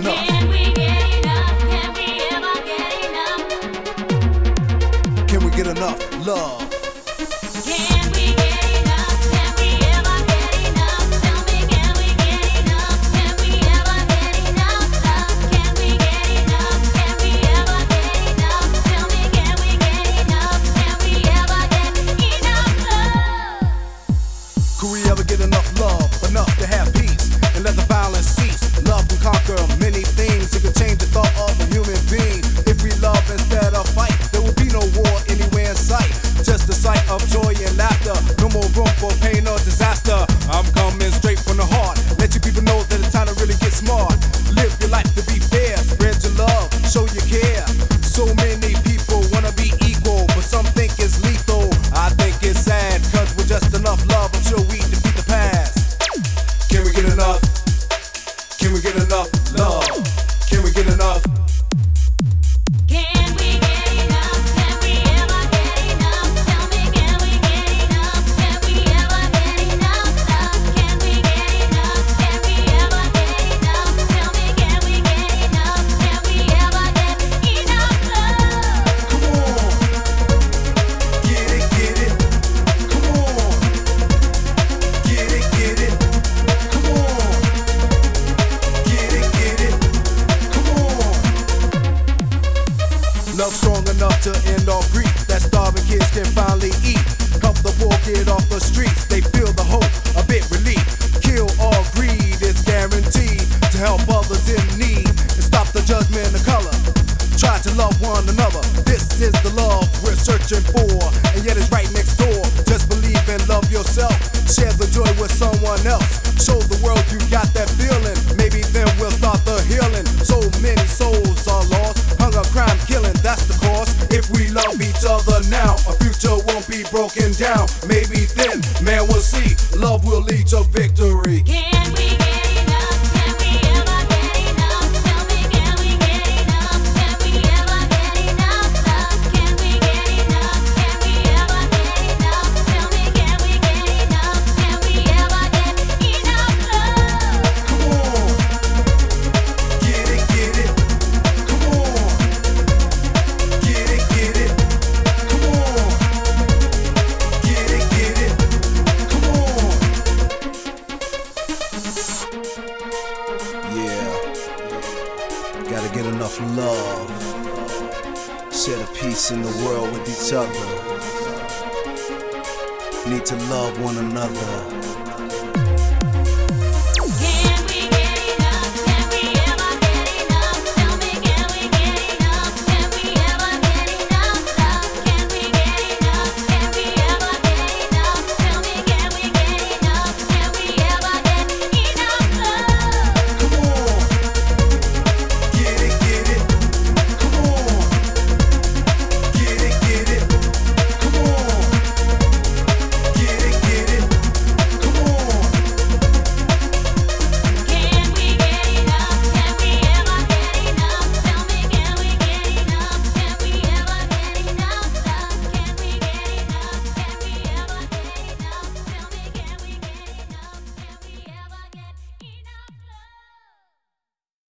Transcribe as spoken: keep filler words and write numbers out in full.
enough? Can we get enough? Can we ever get enough? Can we get enough love? Can we get enough? Can we ever get enough? Tell me, can we get enough? Can we ever get enough love? Can we get enough? Can we ever get enough? Tell me, can we get enough? Can we ever get enough love? Could we ever get enough love? Enough to have peace and let the violence cease. Love can conquer many things. It can change the thought of a human being. If we love instead of fight, there will be no war anywhere in sight. Just a sight of joy and laughter. No more room for pain or disaster. I'm coming straight from the heart. Let you people know that it's time to really get smart. Live your life to be fair. Spread your love. Show your care. So many people wanna be equal, but some think it's lethal. I think it's sad, cause with just enough love, I'm sure we defeat the past. Can we get enough? Can we get enough love? Can we get enough? Can we get enough? Can we ever get enough? Tell me, can we get enough? Can we ever get enough love? Can we get enough? Can we ever get enough? Tell me, can we get enough? Can we ever get enough love? Come on. Get it, get it. Come on. Get it, get it. Come on. Get it, get it. Come on. Love strong enough to end all grief. That starving kids can finally eat. Help the poor get off the streets. They feel the hope, a bit relief. Kill all greed, it's guaranteed to help others in need and stop the judgment of color. Try to love one another. This is the love we're searching for, and yet it's right next door. Just believe and love yourself. Share the joy with someone else. Show the world you got that feeling. Maybe then we'll start the healing. So many souls are lost. Hunger, crime, killing, that's the cause. If we love each other now, our future won't be broken down. Maybe then, man, we'll see. Love will lead to victory. Can we get enough? Can we ever get enough? Tell me, can we get enough? Can we ever get enough love? Can we get enough? Can we ever get enough? Tell me, can we get enough? Can we ever get enough love? Come on. Get it, get it. Come on. Get it, get it. Come on. Get it, get it. Come on. Yeah. Gotta get enough love. Share the peace in the world with each other. Need to love one another.